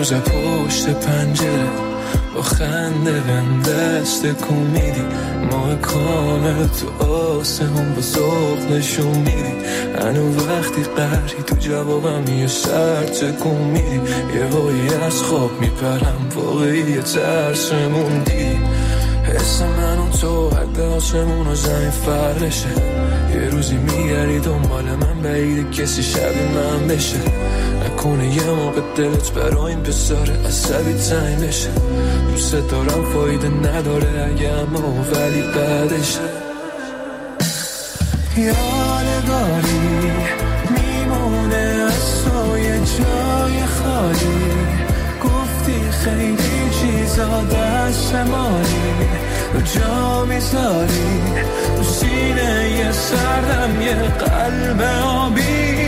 روز پشت پنجره با خنده بهم دست کن میدی، ماه کامل تو آسمون با ذوق نشون میدی. هنو وقتی قهری تو جوابم یه سر تکون میدی، یه وایی از خواب میپرم واقعی یه ترسمون دیدی. حس من و تو حد آسمون و زمین فرشه، یه روزی میگردی دنبال من بعید کسی شبیه من بشه. نکنه یه موقع دلت برای این پسر عصبی تنگ بشه. دوست دارم فایده نداره اگه اما ولی بعدشه. یادگاری میمونه از تو یه جای خالی، گفتی خیلی چیزا دست مالی رو جا میذاری تو سینه یه سردم یه قلب آبی.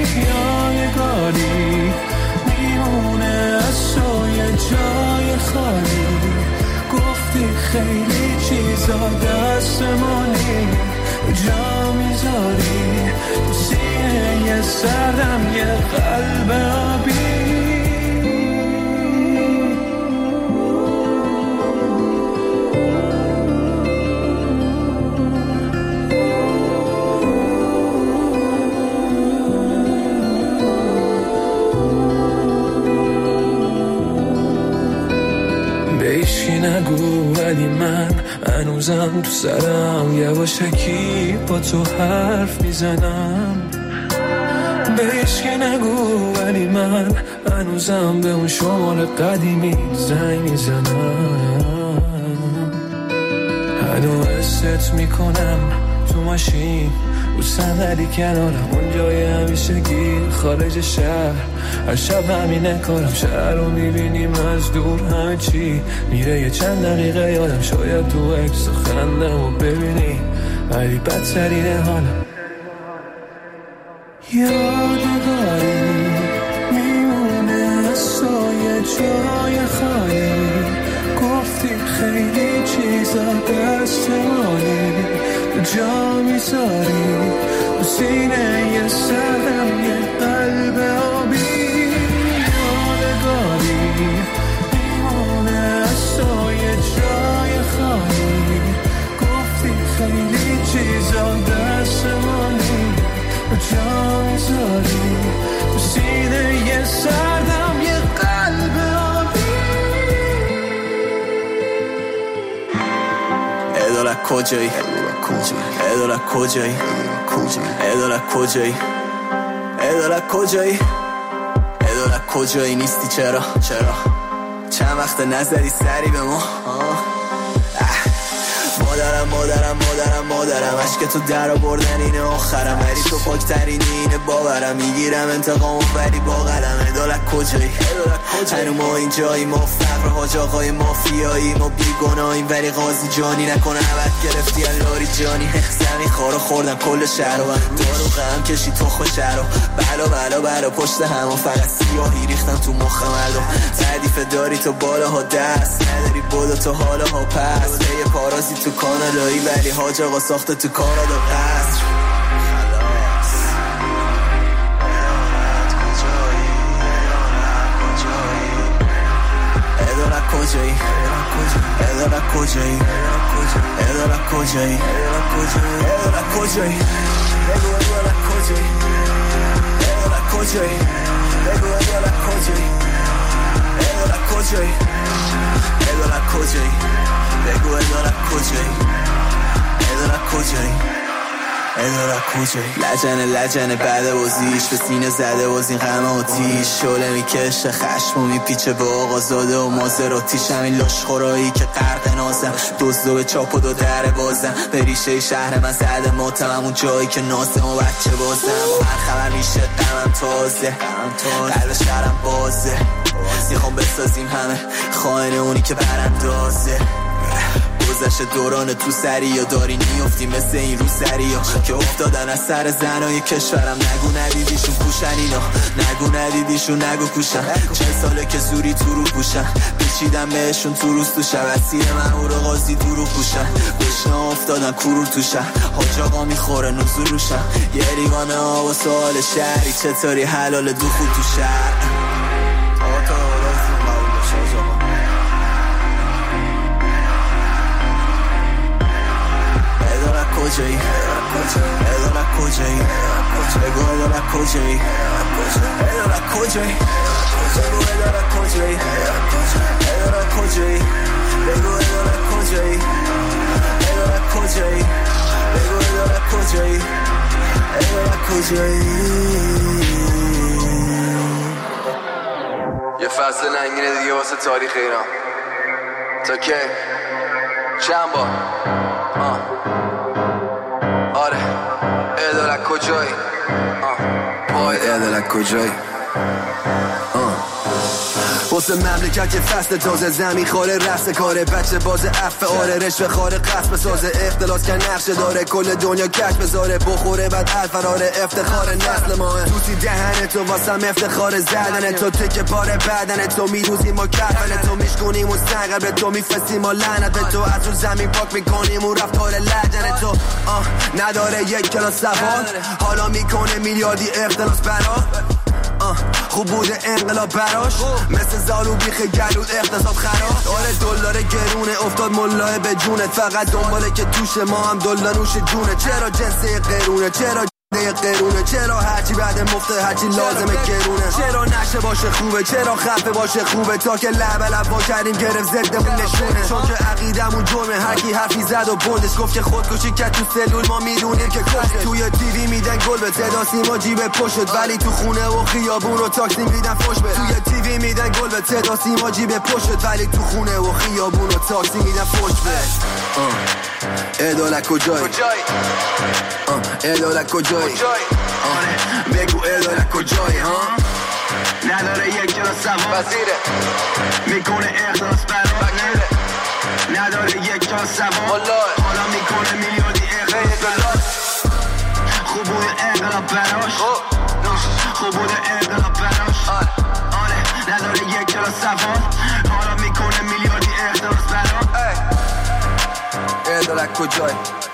یادگاری میمونه از تو یه جای خالی، گفتی خیلی چیزا دست مالی رو جا میذاری تو سینه یه سردم یه قلب آبی. نگو ولی من هنوزم تو سرم یواشکی با تو حرف میزنم. بهش که نگو ولی من هنوزم به اون شمال قدیمی زنگ میزنم. هنوز حست میکنم تو ماشین رو صندلی کنارم، اون جای همیشگی خارج شهر. هر شب همینه کارم، شهر رو میبینیم از دور، همه چی میره یه چند دقیقه یادم. شاید تو عکس خندم و ببینی ولی بدترینه حالم. یادگاری میمونه از تو یه جای خالی، گفتی خیلی چیزا دست مالی جا میذاری تو سینه یه سردم یه قلب آبی. یادگاری میمونه از تو یه جای خالی، گفتی خیلی چیزا دست مالی جا میذاری تو سینه یه سردم یه قلب آبی. ادالت کجایی؟ ادالت کجایی؟ ادالت کجایی؟ ادالت کجایی؟ ادالت کجایی نیستی چرا؟ چند وقت نزدی سری به ما؟ مادرم عشق تو در آوردن اینه آخرم، ولی تو پاکترینی اینه باورم. میگیرم انتقامو ولی با قلم. ادالت کجایی؟ هنو ما اینجایی، ما فقر حاج آقای مافیایی، ما بیگناهیم ولی قاضی جانی نکنه عبد گرفتی اللاری جانی. زمین خارو خوردن کل شهر رو دارو غم کشی تخم شهر رو بلا پشت همون فقط سیاهی ریختن تو مخ مردم. تعریف داری تو بالاها دست نداری بودا تو حالاها پس. یه پارازی تو کانادایی ولی حاج آقا ساخته تو کانادا قصر. ادالت کجایی؟ ادالت کجایی؟ ادالت کجایی؟ ادالت کجایی؟ بگو ادالت کجایی؟ ادالت کجایی؟ بگو ادالت کجایی؟ ادالت کجایی؟ ادالت کجایی؟ بگو ادالت کجایی؟ ادالت کجایی؟ ادالت کجایی؟ لجنه بعد بازیش به سینه زده باز این غم آتیش. شعله میکشه خشم و میپیچه به آقا زاده و مازراتیش. همین لاشخورایی که غرق نازم، دزدو به چاپ و دو در بازم. به ریشه شهر من زده ماتم، همون جایی که نازم و بچه بازم. با هر خبر میشه غمم تازه، قلب شهرم بازه. میخوام بسازیم همه خائن اونی که براندازه. گذشت دوران تو سری یا داری نیفتی مثل این رو سری ها که افتادن از سر زنای کشورم. نگو ندیدیشون پوشن اینا، نگو ندیدیشون نگو کوشن. 40 ساله که زوری تو رو پوشن، پیچیدن بهشون تو روز تو شب. اسیر مهور و قاضی دورو پوشن، گشنا افتادن کرور تو شهر. حاج آقا میخوره نزول روشن، یه لیوان آب و سوال شهری چطوری حلال دو خود تو شهر. کجایی ادالت کجایی بگو ادالت کجایی ادالت کجایی بگو ادالت کجایی ادالت کجایی بگو ادالت کجایی ادالت کجایی بگو ادالت کجایی ادالت کجایی یه فصل ننگینه دیگه واسه تاریخ ایران تا که چند بار آره ادالت کجایی وای ادالت کجایی واسه مملکت که فصل تازه زمین خاره رست کاره بچه باز عفه آره رشوه خاره قصب سازه اختلاس که نقشه داره کل دنیا کش بذاره بخوره بعد الفراره افتخار نسل ماه دوستی دهن تو واسم افتخار زدن تو تکه پاره بدن تو میروزیم و کفن تو میشکنیم و سنگر به تو میفستیم و لعنت به تو از رو زمین پاک میکنیم و رفتار لجن تو نداره یک کلاس سوال حالا میکنه میلیاردی اختلاس برا خوب بوده انقلاب براش مثل زالو بیخ گلود اقتصاد خراش آره دلار گرونه افتاد ملاه به جونه فقط دنباله که توش ما هم دلار نوش جونه چرا جنسه قرونه چرا قرونه چرا هرچی بعد مفته هرچی لازمه گرونه چرا نشه باشه خوبه چرا خفه باشه خوبه تا که لب با کردیم گرفت ضدمون نشونه چون که عقیدمون جرمه هرکی حرفی زد و بردش گفت که خودکشی کرد تو سلول ما میدونیم که کشت توی تیوی میدن گل به صدا سیما جیب پشت ولی تو خونه و خیابون و تاکسی میدن فوش به توی تیوی میدن گل به صدا سیما جیب پشت ولی تو خونه و خیابون و تاکسی میدن فوش به ادالت کجایی ادالت کجایی بگو ادالت کجایی نداره یک کلاس سوال میکنه اخلاص برای نداره یک کلاس سوال حالا میکنه میلیاردی اخلاص خوب بوده انقلاب براش خوب بوده انقلاب براش آره نداره یک کلاس سوال حالا میکنه میلیاردی اخلاص براش ادالت کجایی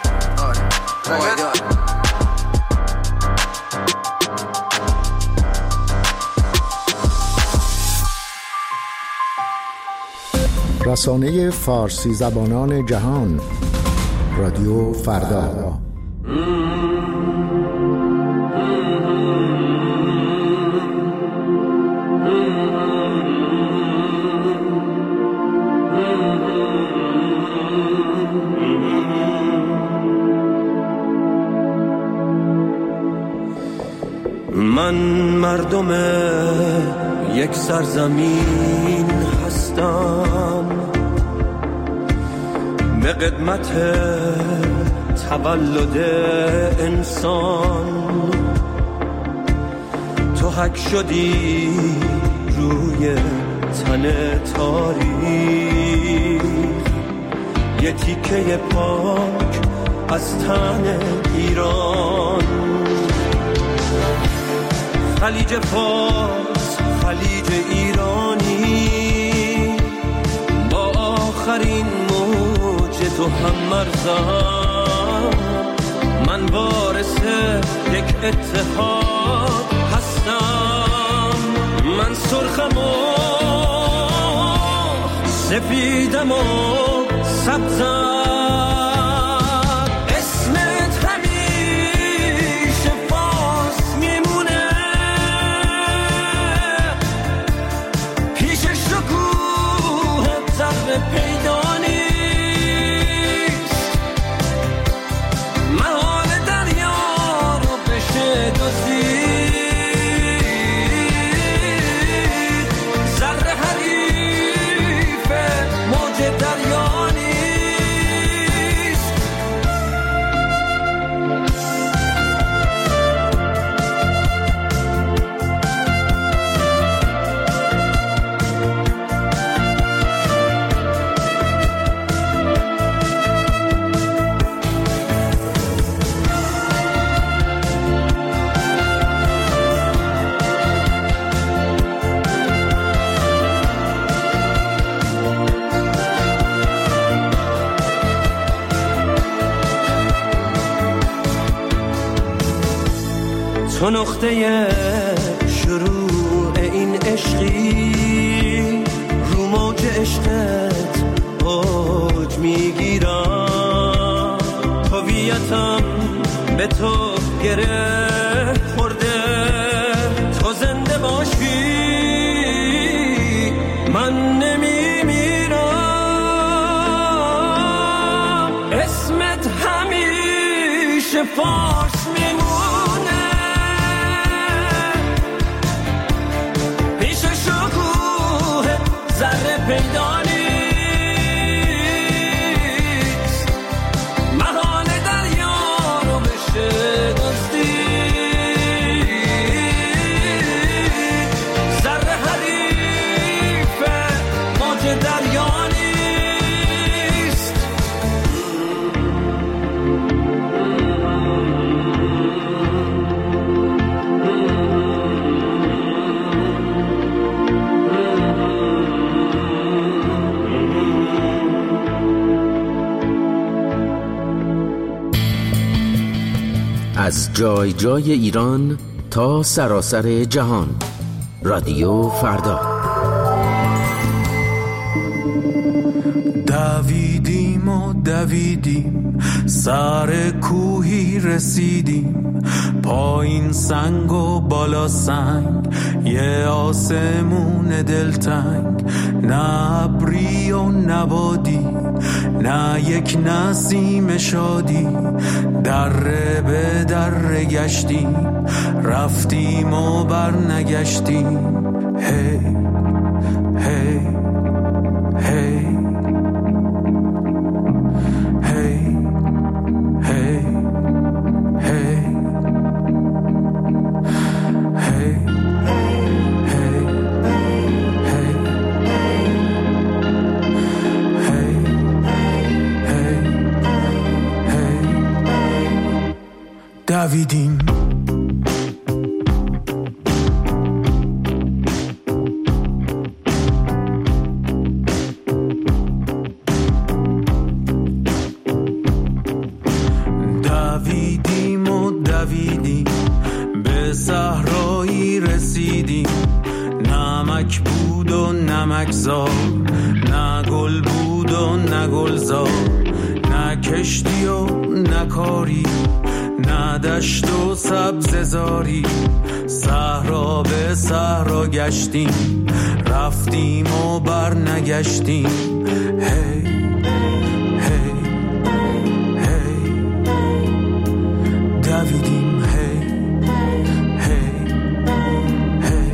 رسانه فارسی زبانان جهان رادیو فردا. من مردم یک سرزمین هستم به قدمت تولد انسان تو حک شدی روی تن تاریخ یه تیکه پاک از تن ایران خلیج فارس خلیج ایرانی با آخرین موج تو هم مرزم من وارث یک اتحاد هستم من سرخم و سفیدم و سبزم تو نقطه شروع این عشقی رو موج عشقت اوج میگیرم هویتم به تو گره خورده، تو زنده باشی من نمیمیرم، اسمت همیشه فارس میمونه، پیش شکوه ذره پیدا نیست، محال دریا رو بشه دزدی، ذره حریف موج دریا نیست. از جای جای ایران تا سراسر جهان، رادیو فردا. دویدیم و دویدیم، سر کوهی رسیدیم، پایین سنگ و بالا سنگ، یه آسمون دلتنگ، نه ابری و نبادی، نه یک نسیم شادی، دره به دره گشتیم، رفتیم و برنگشتیم، هی هی هی دویدیم. دویدیم و دویدیم، به صحرایی رسیدیم، نمک بود و نمکزار، نه گل بود و نه گلزار، نه کشتی و نه کاری، نه دشت و سبززاری، صحرا به صحرا گشتیم، رفتیم و برنگشتیم، هی هی هی دویدیم، هی هی هی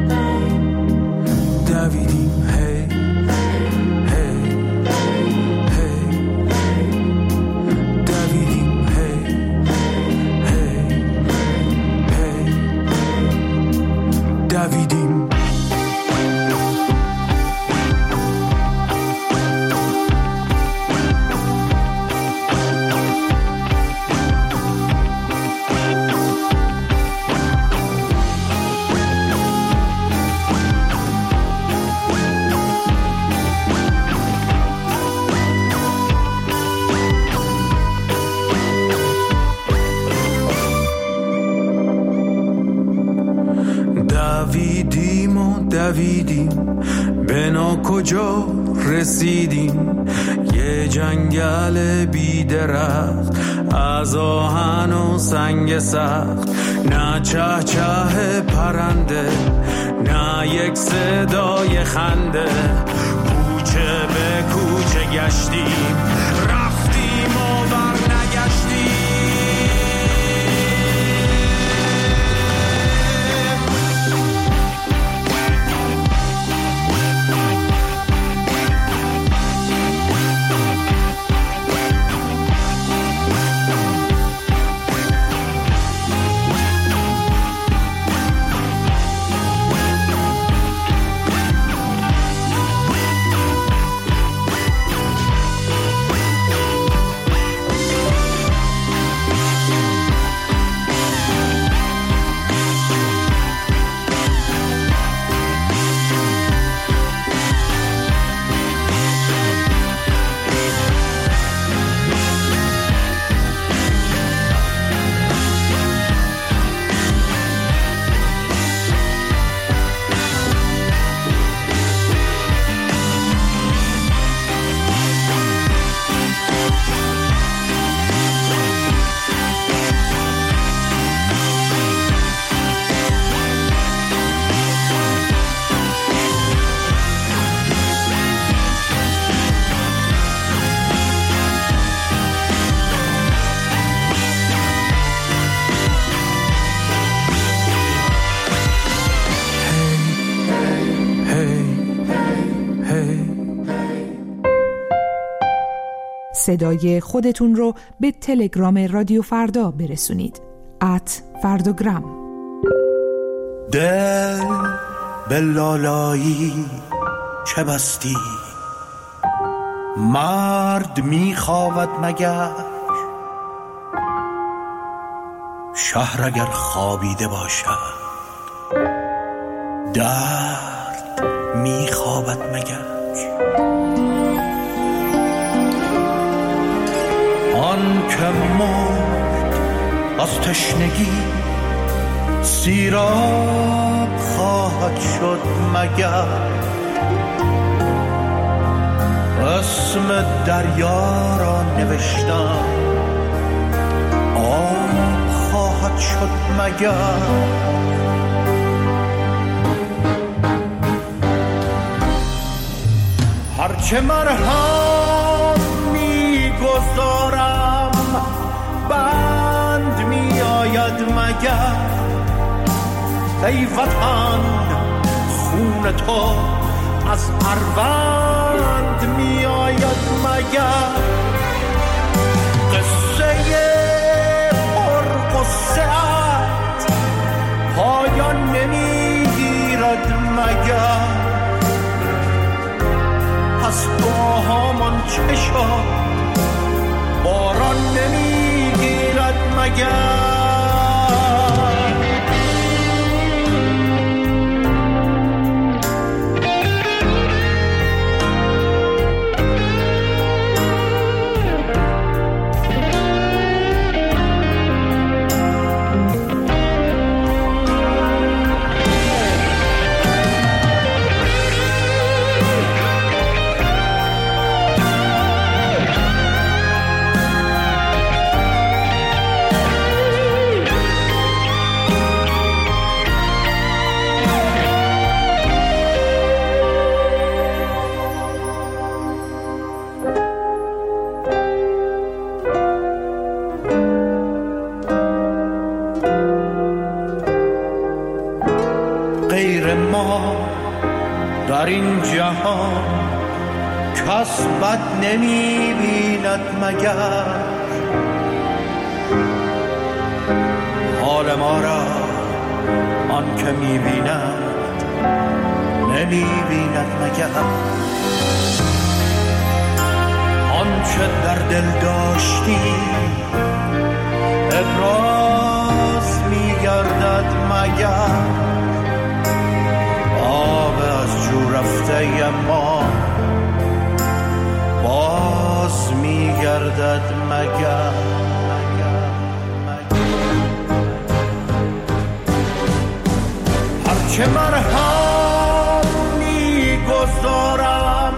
دویدیم، هی هی هی دویدیم، دویدیم. دویدیم و دویدیم، به کجا رسیدیم، یه جنگل بی درخت، از آهن و سنگ سخت، نه چه چه پرنده، نه یک صدای خنده، کوچه به کوچه گشتیم، رفتیم و برنگشتیم. صدای خودتون رو به تلگرام رادیو فردا برسونید. @فرداگرام. دل به لالایی چه بستی؟ مرد میخواهد مگر؟ شهر اگر خوابیده باشد درد میخواهد مگر؟ آن که مرد از تشنگی سیراب خواهد شد مگر؟ اسم دریا را نوشتم آب خواهد شد مگر؟ هرچه مرهم میگذارم بند میآید مگر؟ ای وطن خون تو از اروند میآید مگر؟ قصه پرغصه‌ات پایان نمیگیرد مگر؟ پس با همان چه شد باران نمیگیرد مگر؟ در این جهان کس بد نمی بیند مگر؟ حال ما را آن که می بیند نمی بیند مگر؟ آنچه در دل داشتی ابراز می گردد مگر؟ جو رفته ما باز میگردد مگر؟ هرچه مرهم میگذارم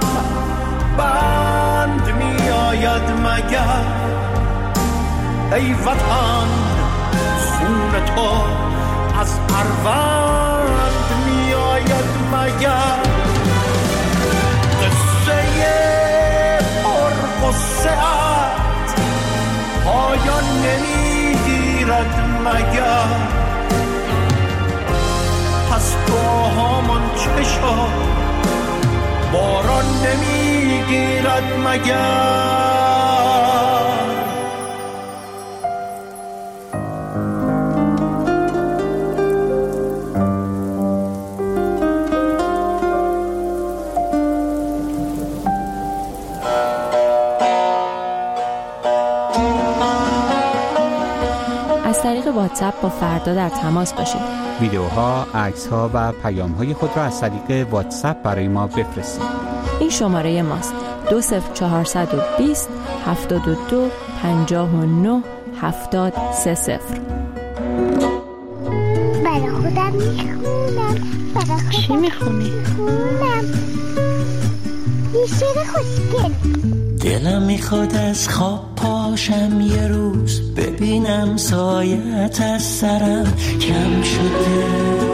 بند میآید مگر؟ ای وطن خون تو از اروند میآید مگر؟ قصه پرغصه‌ات پایان نمیگیرد مگر؟ پس با همان چه شد باران نمیگیرد مگر؟ از طریق واتساپ با فردا در تماس باشید. ویدیوها، عکس‌ها و پیام‌های خود را از طریق واتساپ برای ما بفرستید. این شماره ماست: 20420 72 59 730. برای خودم میخونم. چی میخونی؟ یه شعر خوشگل. دلم میخواد از خواب پاشم یه روز ببینم سایت از سرم کم شده.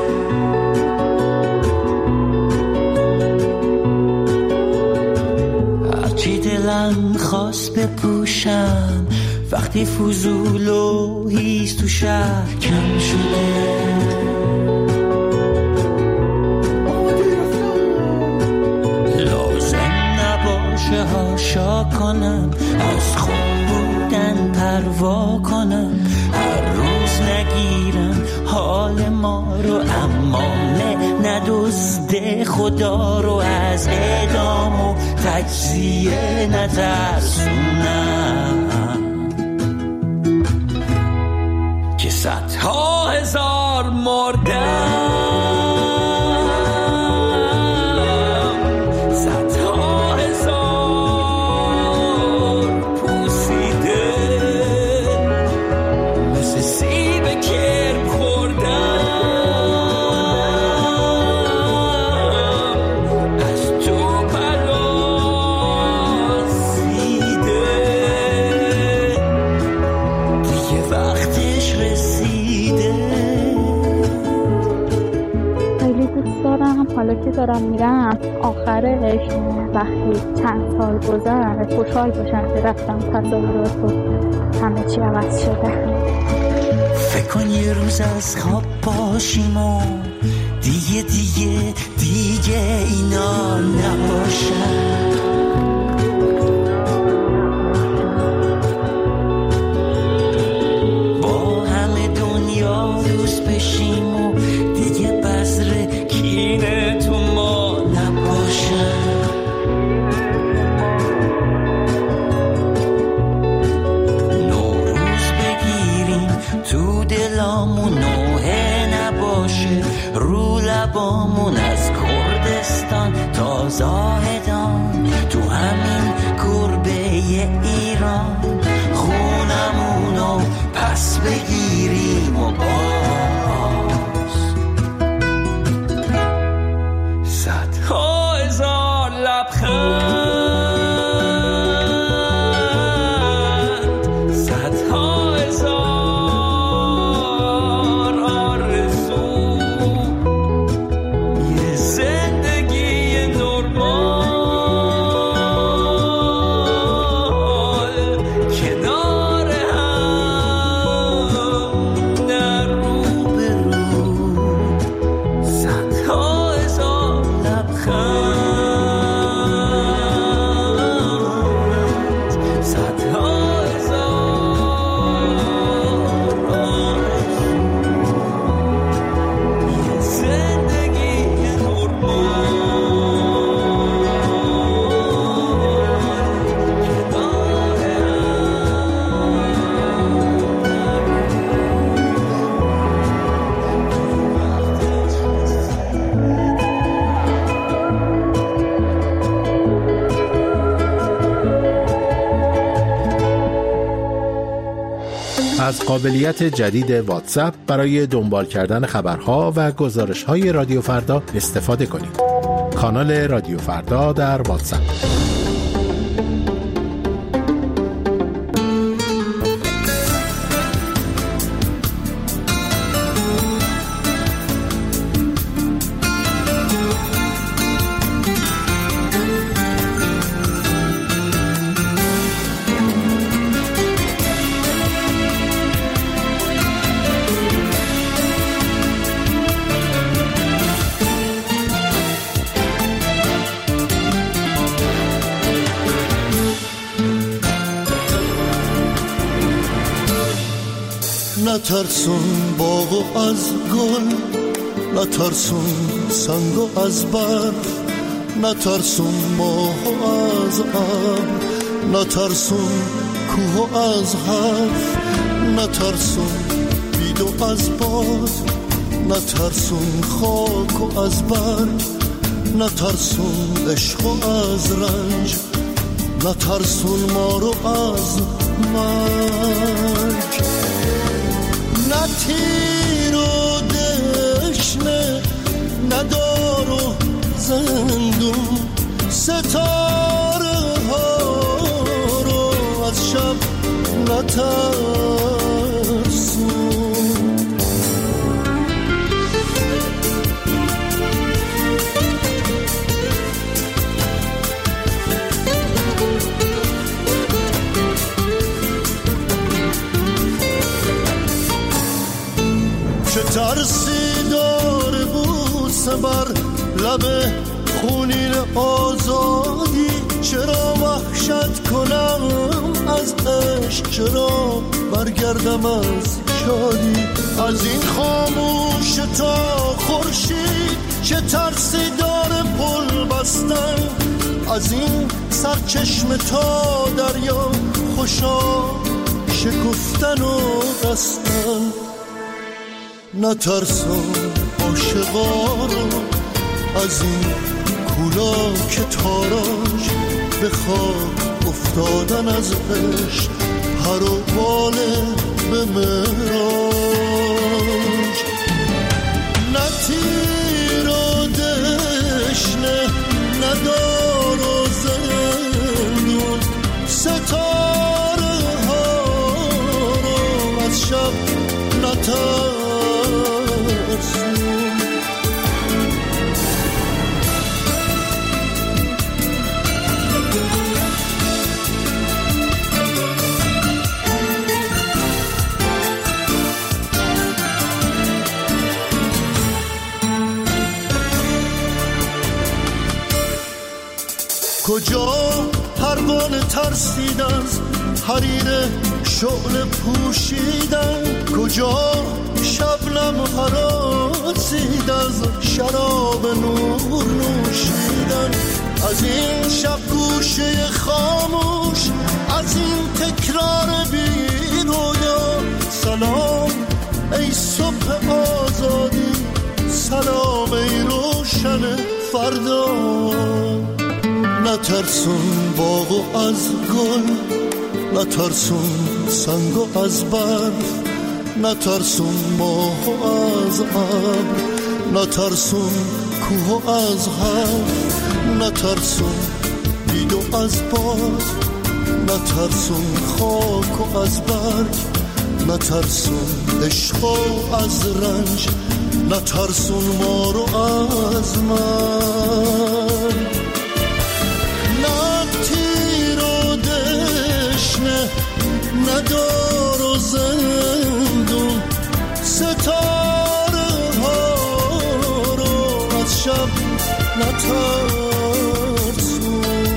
هرچی دلم خواست بپوشم وقتی فضول و هیز تو شهر کم شده. لازم نباشه هاشا کنم، از خون بودن پروا کنم، هر روز نگیرم حال ما رو، اما ندزده خدا رو، از اعدام و تجزیه نترسونم که صدها هزار مردم، صدها هزار پوسیده مثل سیب کرم خوردم، از تو پراسیده دیگه وقتش رسیده. خیلی دوست دارم حالا که دارم میرم آخرش وقتی چند سال گذشت خوشحال باشم که رفتم تصاویرات و همه چی عوض شده. فکر کن یه روز از خواب باشیم و دیگه اینا نباشن، با همه دنیا دوست بشیم و دیگه بذر کینه تو ما نباشن، نوروز بگیریم تو دلامون، نوحه نباشه رو لبامون، از کردستان تا زاهدان تو همین گربه ایران، خونمونو پس بگیریم و باز صدها هزار لبخند، صدها هزار آرزو، یه زندگی نرمال کنار هم نه رو به رو، صدها هزار لبخند، صدها هزار آرزو، یه زندگی نرمال کنار از قابلیت جدید واتساپ برای دنبال کردن خبرها و گزارش‌های رادیو فردا استفاده کنید. کانال رادیو فردا در واتساپ. نترسون باغو از گل، نترسون سنگو از برف، نترسون ماهو از ابر، نترسون کوهو از حرف، نترسون بیدو از باد، نترسون خاکو از برگ، نترسون عشقو از رنج، نترسون ما رو از مرگ. نه تیر و دشنه، نه دار و زندون، ستاره ها رو از شب نترسون. چه ترسی داره بوسه بر لب خونین آزادی چرا وحشت کنم از عشق، چرا برگردم از شادی؟ از این خاموش تا خورشید چه ترسی داره پل بستن، از این سرچشمه تا دریا خوشا شکفتن و رستن. نترسم عاشقا رو از این کولا که تاراج به خاک افتادن از عشق هر و باله به مراج. نه تیر و دشنه نه دار و زندون، ستاره ها رو از شب نترسون. کجا پروانه ترسید از حریر شعله پوشیدن، کجا شبنم هراسید از شراب نور نوشیدن. از این شب گوشه خاموش، از این تکرار بی رویا، سلام ای صبح آزادی، سلام ای روشن فردا. نترسون باغ از گل، نترسون سنگ از برف، نترسون ماه از ابر، نترسون کوه از حرف، نترسون بید از باد، نترسون خاک از برگ، نترسون عشق از رنج، نترسون ما رو از من. ندار و زندون، ستاره ها رو از شب نترسون.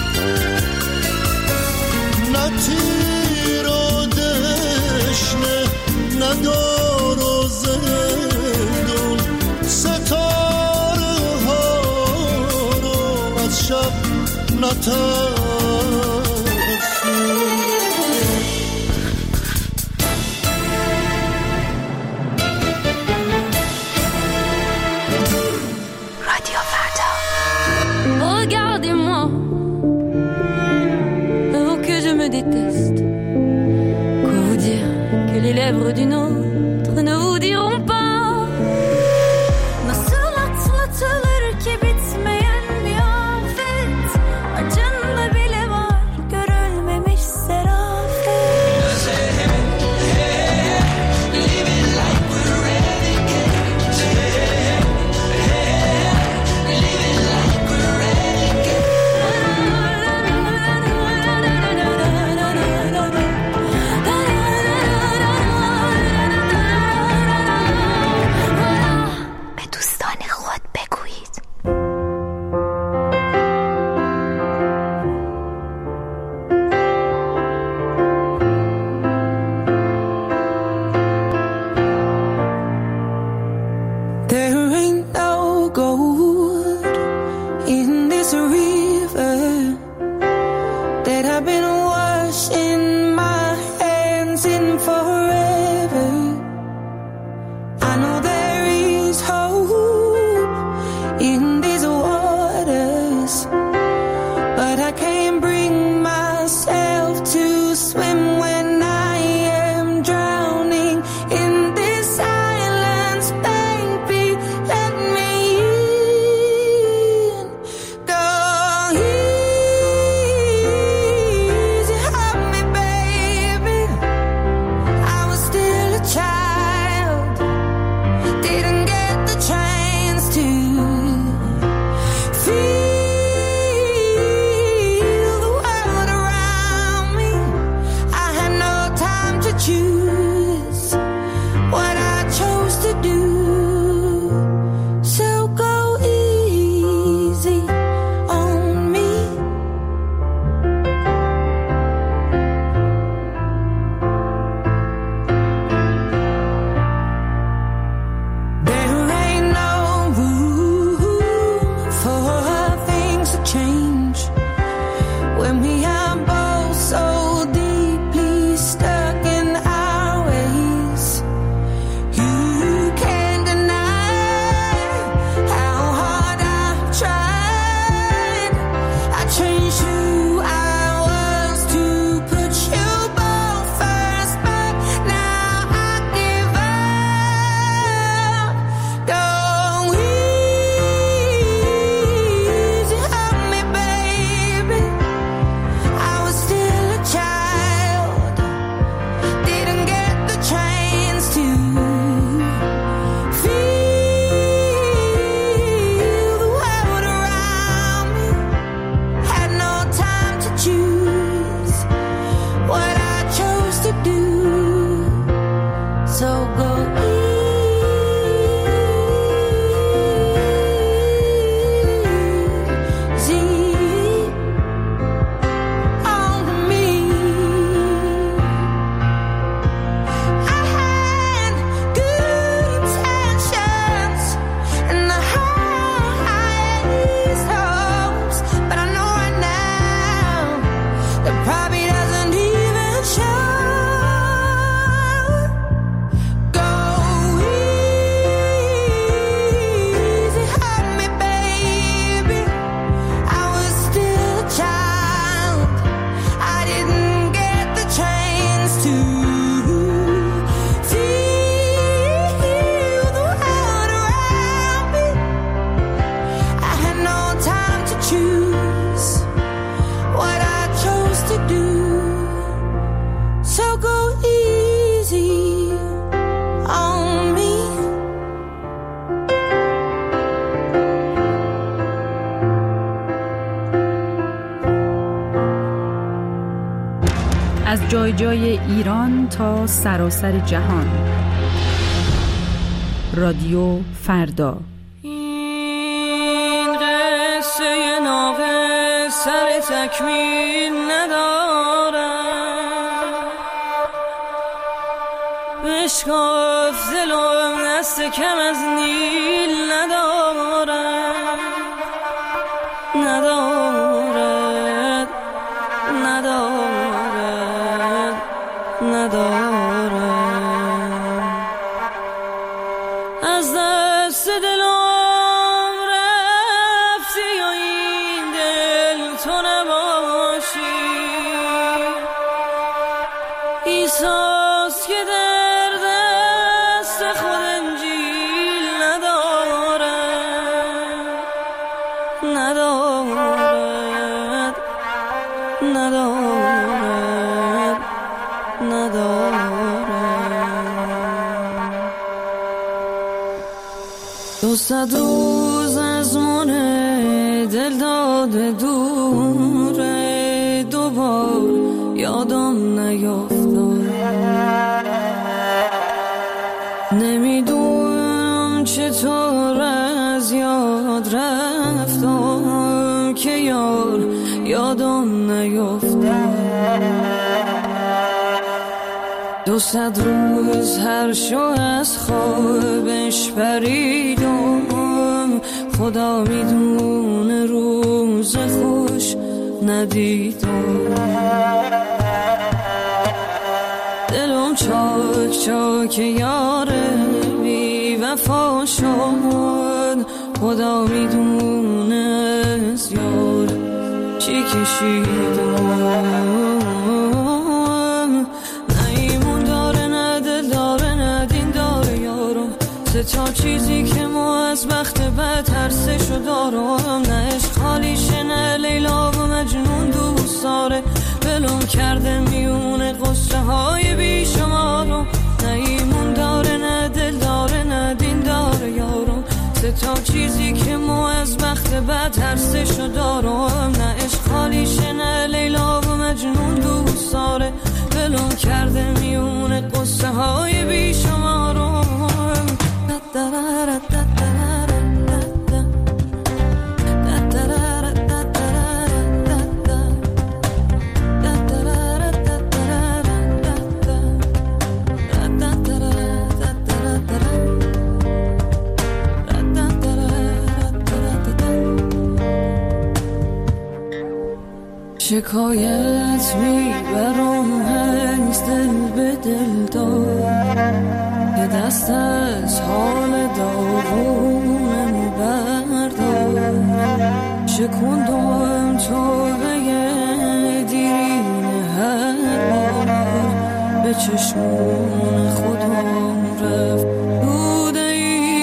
نه تیر و دشنه ندار و زندون، ستاره ها رو از شب نترسون. Les lèvres d'une autre ne vous diront pas. Nasıl atlatılır ki bitmeyen bir afet, acında bile var görülmemiş serafet. Living like we're renegades. Living like we're renegades. ایران تا سراسر جهان. رادیو فردا. این قصه ناقص سر تکمیل ندارم، بشکاف دلم دست کم از نیل ندارم، ندارد ندارد ندارد. از دست دلم رفتی و این دل تو نباشی، ایساس که در دست خود انجیل ندارد، ندارد ندارد ندارد. 200 روز از من دل داده دوره، دوبار یادم نیفتاد، نمیدونم چطور از یاد رفتم که یار یادم نیفتاد. 200 روز هر شو از خوابش پریدم، خدا میدونه روز خوش ندیدم. دلم چاک چاک یاره بی وفا شد، خدا میدونه از یار چی کشیدم. تا چیزی که ما از بخت بد ترسشو دارم، نه عشق خالیشه نه لیلا و مجنون دوست داره، بلوم کرده میونه قصه های بیشمارم، نه ایمون داره نه دل داره نه دین داره یارم. تا چیزی که ما از بخت بد ترسشو دارم، نه عشق خالیشه نه لیلا و مجنون دوست داره، بلوم کرده میونه قصه های بیشمارم. شکایت میبرم از دل به دل دار، که دست از حال داغونم بردار. شکوندم تو بگه دیرین هر بار، به چشمون خودم رفت بوده ای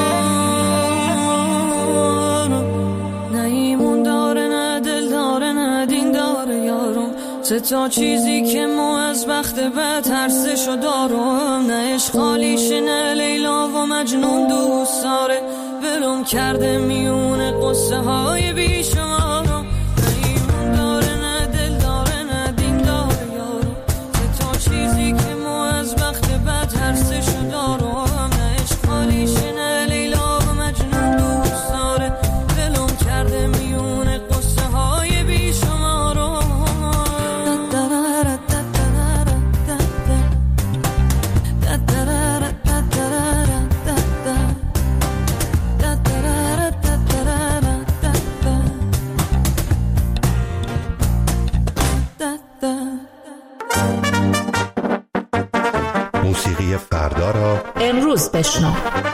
کار. نه ایمون داره نه دل داره نه دین داره یارم، تا چیزی که ما از بخت بد ترسشو دارم، نه عشق خالیشه نه لیلا و مجنون دوست داره، بلوم کرده میونه قصه های بیشمارم. نه ایمون داره نه دل داره نه دین داره یارم، تا چیزی که ما از بخت بد ترسشو دارم، نه عشق خالیشه نه لیلا و مجنون دوست داره، بلوم کرده میونه قصه های بیشمارم. موسیقی فردا را امروز بشنو.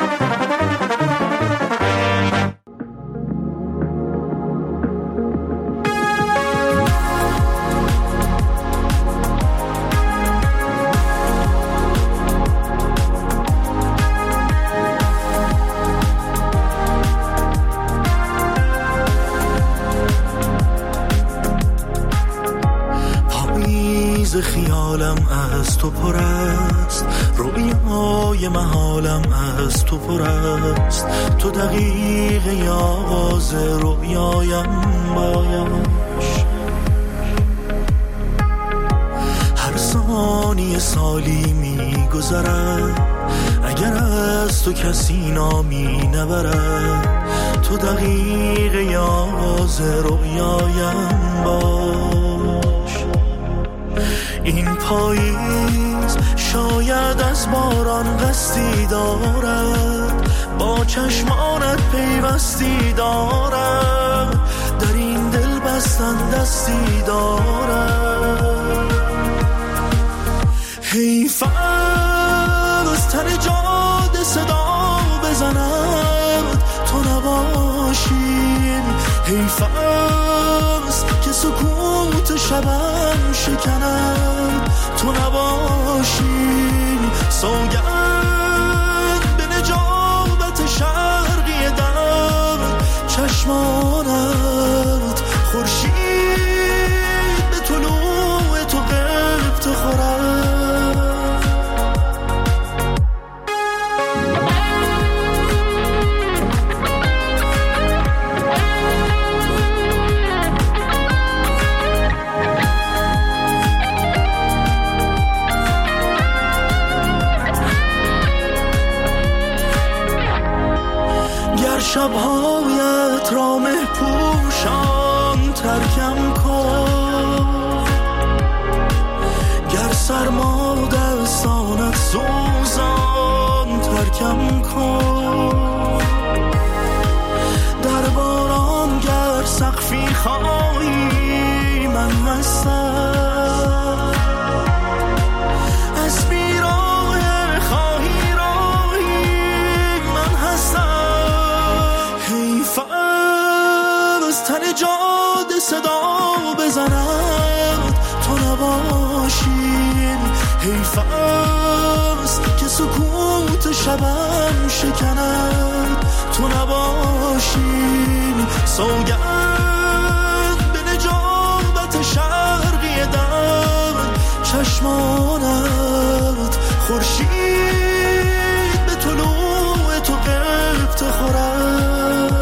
خیالم از تو پر است، رویای محالم از تو پر است، تو دقیقه آغاز رویایم باش. هر سال ثانی سالی میگذرد، اگر از تو کسی نامی نبرد، تو دقیقه آغاز رویایم باش. این پاییز شاید از باران قصدی دارد، با چشمانت پیوستی دارد، در این دل بستن دستی دارد. حیف از تن جاده صدا بزند تو نباشی، حیف است که سکوت شبم شکند تو نباشی. سوگند به نجابت شرقی در چشمانت، خورشید به طلوع تو قبط خورد. شبهایت را مهپوشان ترکم کن، گر سرما دستانت سوزان ترکم کن، در باران گر سقفی خواهی من هستم، از بیراه خواهی راهی من هستم. از تن جاده صدا بزند تو نباشی، حیف است که سکوت شبم شکند تو نباشی. سوگند به نجابت شرقی در چشمانت، خورشید به طلوع تو قبط خورد.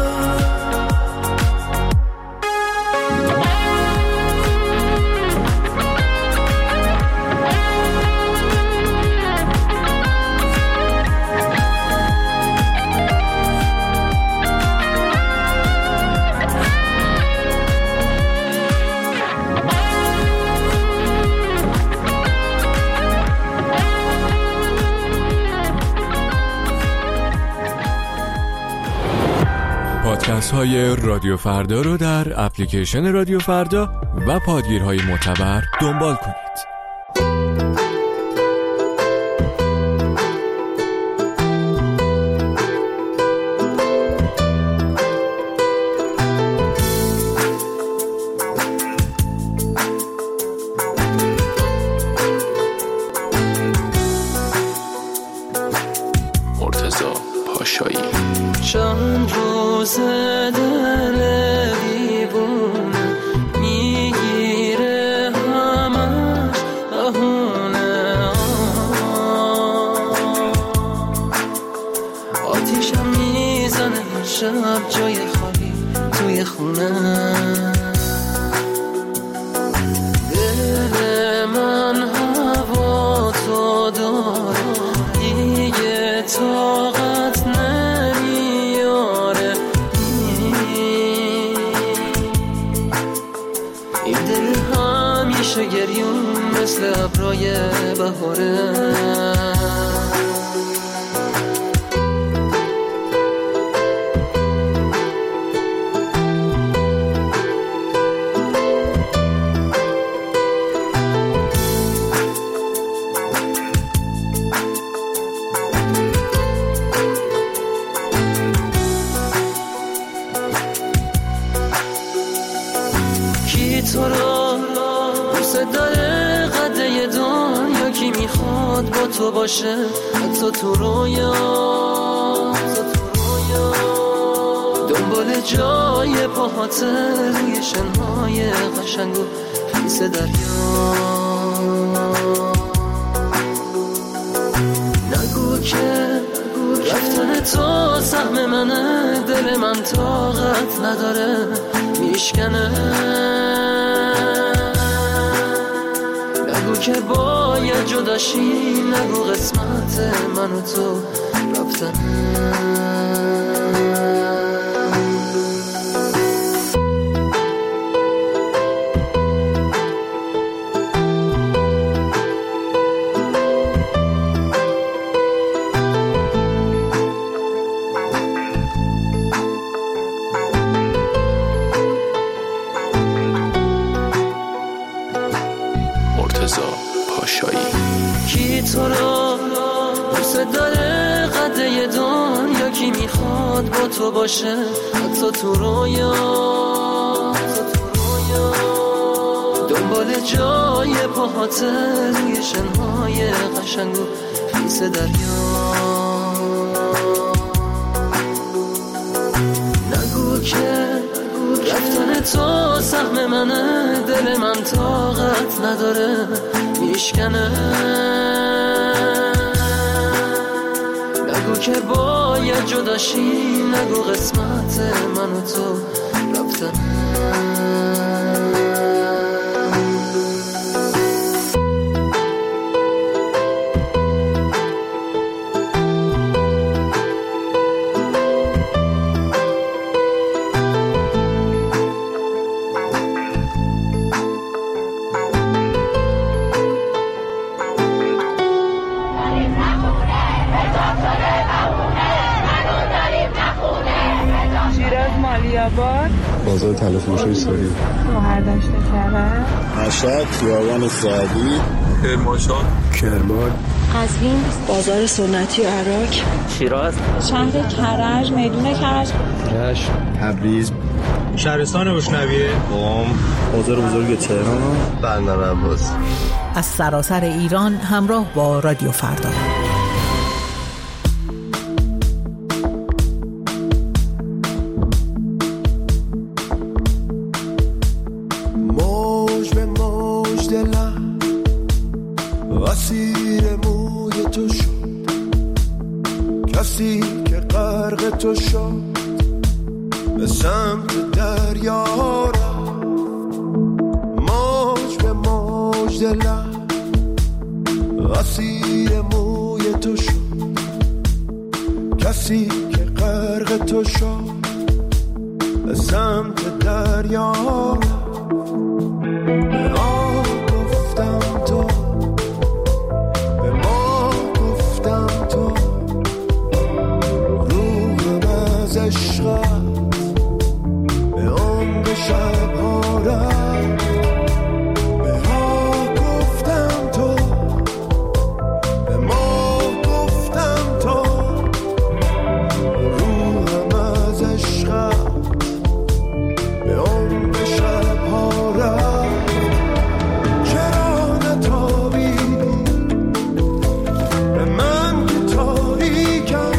پادکست های رادیو فردا رو در اپلیکیشن رادیو فردا و پادگیرهای معتبر دنبال کنید. مرتضی پاشایی. چند روز دل دیوونه میگیره همش بهونه، آتیشم میزنه هر شب جای خالی توی خونه، دل من هوا تو داره دیگه طاقت نمیاره، این دل همیشه گریون مثل ابرای بهاره. تو رو دوست داره قده دنیا، کی میخواد با تو باشه حتی تو رویا، دنبال جای پاهات روی شنهای قشنگ و خیس دریا. نگو که رفتن تو سهم منه، دل من طاقت نداره میشکنه، که باید جداشی، نگو قسمت من و تو رفتن. کی تو رو دوست داره قده دنیا، کی میخواد با تو باشه حتی تو رویا، دنبال جای پاهاته روی شنهای قشنگ و خیس دریا. نگو که رفتن تو سهم منه، دل من طاقت نداره میشکنه. نگو که باید جداشی، نگو قسمت من و تو رفتن. بازار تلفروشی سوری، مهردشت کرد، مشهد، خیابان سعدی، کرمانشاه، کرمان، قزوین، بازار سنتی عراق، شیراز، شهر کرج، میدون کرج، رشت، تبریز، شهرستان بشنویه، قم، بازار بزرگ تهران، بندر عباس. از سراسر ایران همراه با رادیو فردا. تو شد به سمت دریا رفت، موج به موج دلم اسیر موی تو شد، کسی که غرق تو شد به سمت دریا رفت. به آب گفتم تو، به ما گفتم تو، عشقت به عمق شبها رفت. به ها گفتم تو، به ما گفتم تو، روحم از عشقت به عمق شبها رفت. چرا نتابیدی به من که تاریکم،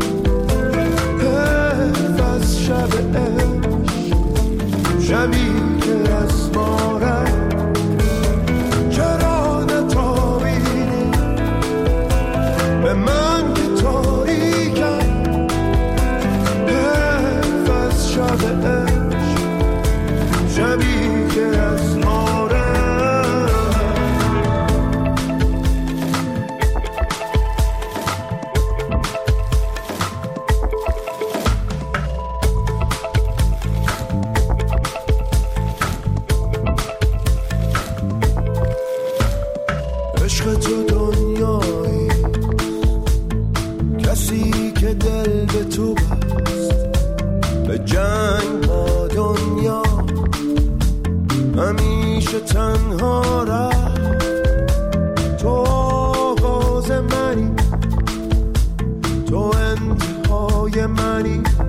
شبی که از ما رفت. چرا نتابیدی به من که تاریکم، حیف از شب عشق، شبی که از ما رفت. عشق تو دنیایی، کسی که دل به تو بست، به جنگ با دنیا همیشه تنها رفت. تو آغاز منی، تو انتهای منی،